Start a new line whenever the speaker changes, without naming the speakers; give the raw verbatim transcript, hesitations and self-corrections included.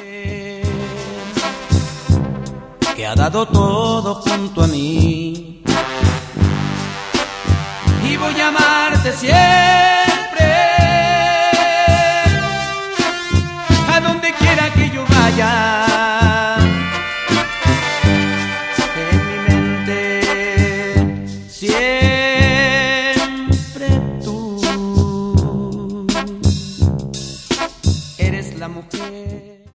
que ha dado todo junto a mí, y voy a amarte siempre, a donde quiera que yo vaya.